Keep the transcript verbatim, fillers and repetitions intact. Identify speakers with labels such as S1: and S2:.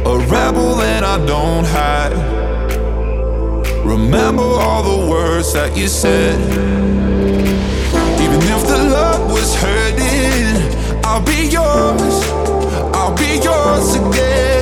S1: a rebel and I don't hide. Remember all the words that you said. Even if the love was hurting, I'll be yours, I'll be yours again.